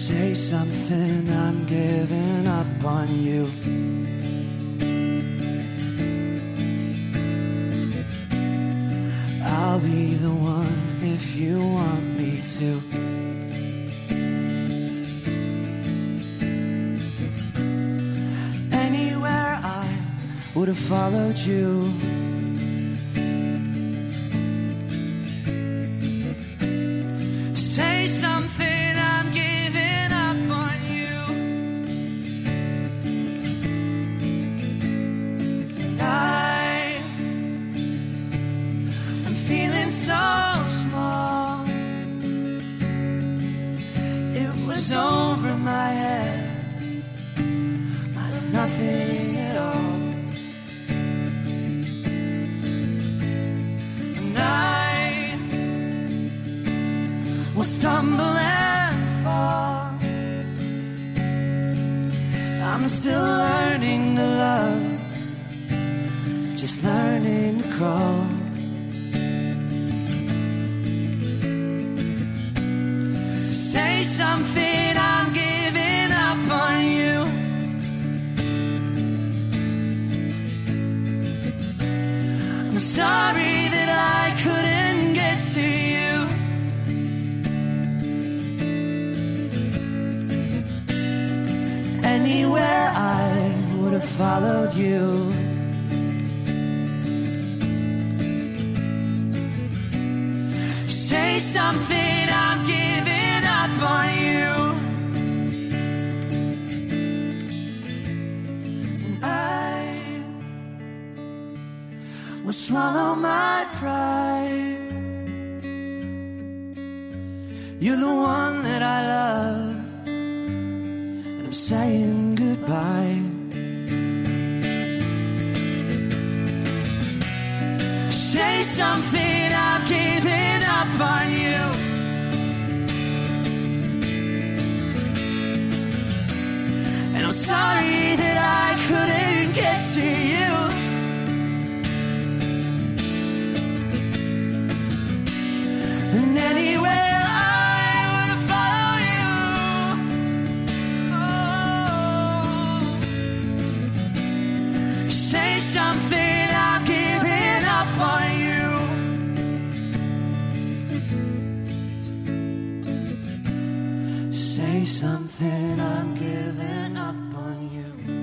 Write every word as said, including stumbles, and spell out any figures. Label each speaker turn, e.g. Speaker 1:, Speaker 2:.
Speaker 1: Say something, I'm giving up on you. I'll be the one if you want me to. Anywhere I would have followed you. Say something, I'm giving up on you. And I, I'm feeling so small. It was over my head. I know nothing at all. And I will stumble and fall. I'm still learning to love, just learning to crawl. Say something, I'm giving up on you. I'm sorry that I couldn't get to you. Anywhere I would have followed you. Say something, I'm giving up on you. And I will swallow my pride. You're the one that I love, and I'm saying goodbye. Say something, I'm giving up on you. And I'm sorry that I couldn't get to you. And anywhere I would follow you. Oh. Say something, I'm giving up on you. Say something, I'm giving up on you.